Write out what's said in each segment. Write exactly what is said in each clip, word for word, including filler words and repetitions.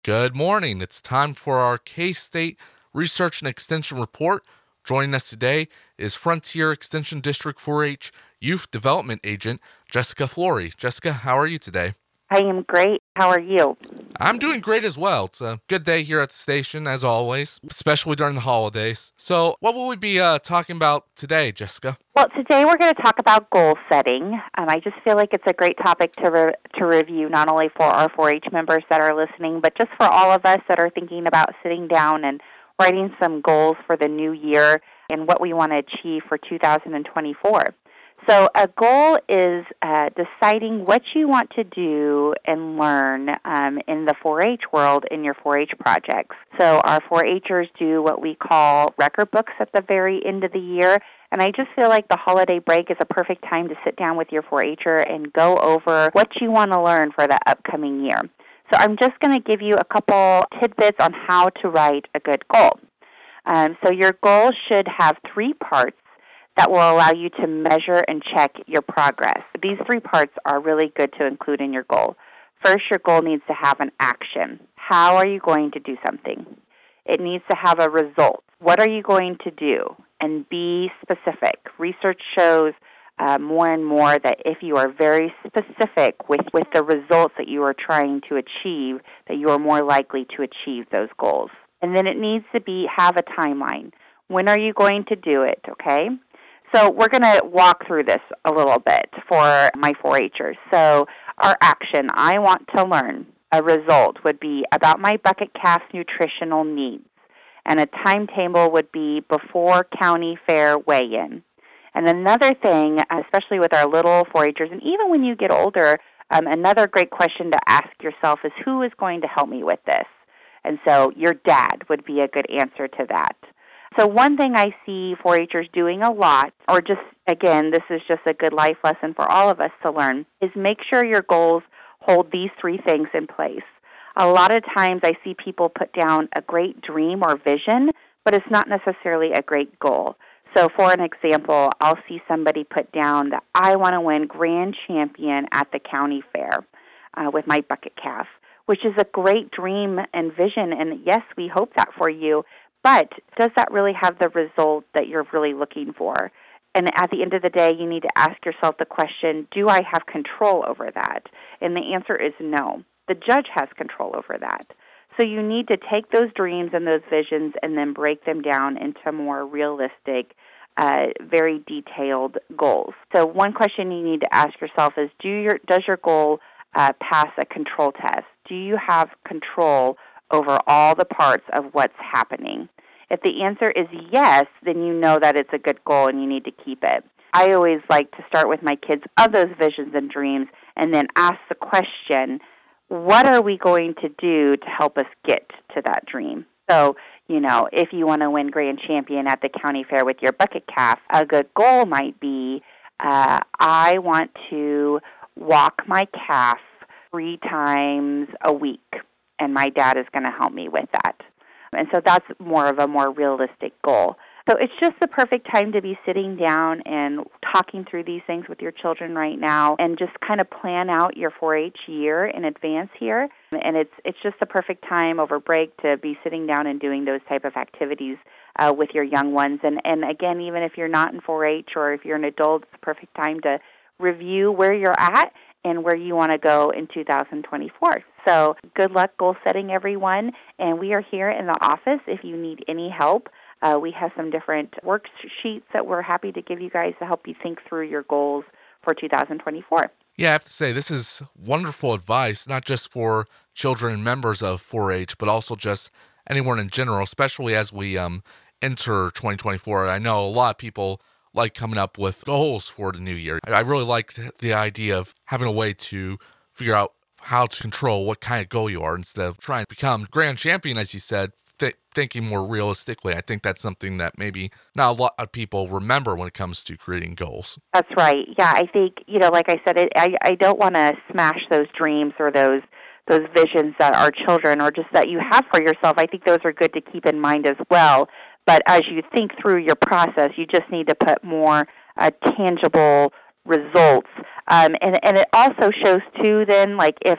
Good morning. It's time for our K-State Research and Extension Report. Joining us today is Frontier Extension District four H Youth Development Agent Jessica Flory. Jessica, how are you today? I am great. How are you? I'm doing great as well. It's a good day here at the station, as always, especially during the holidays. So, what will we be uh, talking about today, Jessica? Well, today we're going to talk about goal setting. Um, I just feel like it's a great topic to re- to review, not only for our four H members that are listening, but just for all of us that are thinking about sitting down and writing some goals for the new year and what we want to achieve for two thousand twenty-four. So a goal is uh, deciding what you want to do and learn um, in the four H world in your four H projects. So our four Hers do what we call record books at the very end of the year, and I just feel like the holiday break is a perfect time to sit down with your four Her and go over what you want to learn for the upcoming year. So I'm just going to give you a couple tidbits on how to write a good goal. Um, so your goal should have three parts that will allow you to measure and check your progress. These three parts are really good to include in your goal. First, your goal needs to have an action. How are you going to do something? It needs to have a result. What are you going to do? And be specific. Research shows uh, more and more that if you are very specific with, with the results that you are trying to achieve, that you are more likely to achieve those goals. And then it needs to be have a timeline. When are you going to do it, okay? So we're going to walk through this a little bit for my four Hers. So our action, I want to learn. A result would be about my bucket calf's nutritional needs. And a timetable would be before county fair weigh-in. And another thing, especially with our little four Hers, and even when you get older, um, another great question to ask yourself is, who is going to help me with this? And so your dad would be a good answer to that. So one thing I see four Hers doing a lot, or just, again, this is just a good life lesson for all of us to learn, is make sure your goals hold these three things in place. A lot of times I see people put down a great dream or vision, but it's not necessarily a great goal. So for an example, I'll see somebody put down that I want to win grand champion at the county fair uh, with my bucket calf, which is a great dream and vision, and yes, we hope that for you. But does that really have the result that you're really looking for? And at the end of the day, you need to ask yourself the question, do I have control over that? And the answer is no. The judge has control over that. So you need to take those dreams and those visions and then break them down into more realistic, uh, very detailed goals. So one question you need to ask yourself is, do your, does your goal uh, pass a control test? Do you have control over all the parts of what's happening? If the answer is yes, then you know that it's a good goal and you need to keep it. I always like to start with my kids of those visions and dreams and then ask the question, what are we going to do to help us get to that dream? So, you know, if you want to win grand champion at the county fair with your bucket calf, a good goal might be, uh, I want to walk my calf three times a week, and my dad is going to help me with that. And so that's more of a more realistic goal. So it's just the perfect time to be sitting down and talking through these things with your children right now and just kind of plan out your four H year in advance here. And it's it's just the perfect time over break to be sitting down and doing those type of activities uh, with your young ones. And, and again, even if you're not in four H or if you're an adult, it's the perfect time to review where you're at and where you want to go in two thousand twenty-four. So good luck goal setting, everyone. And we are here in the office if you need any help. Uh, we have some different worksheets that we're happy to give you guys to help you think through your goals for two thousand twenty-four. Yeah, I have to say, this is wonderful advice, not just for children and members of four H, but also just anyone in general, especially as we um, enter twenty twenty-four. I know a lot of people like coming up with goals for the new year. I really liked the idea of having a way to figure out how to control what kind of goal you are instead of trying to become grand champion, as you said, th- thinking more realistically. I think that's something that maybe not a lot of people remember when it comes to creating goals. That's right. Yeah, I think, you know, like I said, it, I, I don't want to smash those dreams or those those visions that are children or just that you have for yourself. I think those are good to keep in mind as well. But as you think through your process, you just need to put more uh, tangible results. Um, and, and it also shows, too, then, like if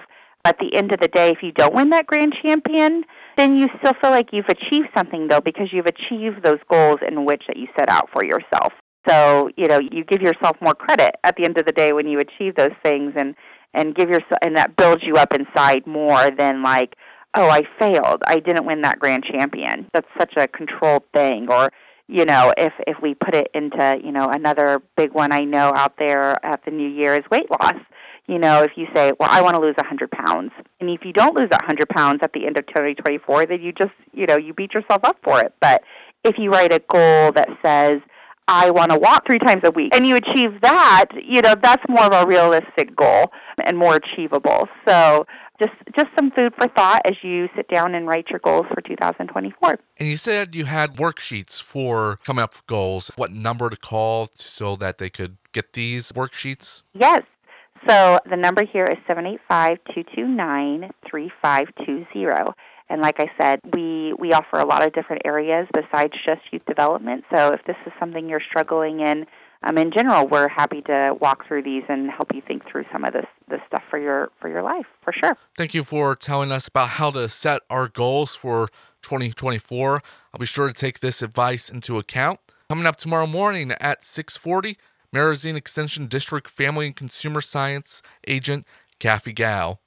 At the end of the day, if you don't win that grand champion, then you still feel like you've achieved something, though, because you've achieved those goals in which that you set out for yourself. So, you know, you give yourself more credit at the end of the day when you achieve those things, and, and give yourself, and that builds you up inside more than like, oh, I failed. I didn't win that grand champion. That's such a controlled thing. Or, you know, if, if we put it into, you know, another big one I know out there at the new year is weight loss. You know, if you say, well, I want to lose one hundred pounds. And if you don't lose one hundred pounds at the end of twenty twenty-four, then you just, you know, you beat yourself up for it. But if you write a goal that says, I want to walk three times a week, and you achieve that, you know, that's more of a realistic goal and more achievable. So just just some food for thought as you sit down and write your goals for two thousand twenty-four. And you said you had worksheets for coming up with goals. What number to call so that they could get these worksheets? Yes. So the number here is seven eight five, two two nine, three five two zero. And like I said, we, we offer a lot of different areas besides just youth development. So if this is something you're struggling in, um, in general, we're happy to walk through these and help you think through some of this, this stuff for your for your life, for sure. Thank you for telling us about how to set our goals for twenty twenty-four. I'll be sure to take this advice into account. Coming up tomorrow morning at six forty, Marizine Extension District Family and Consumer Science Agent Kathy Gao.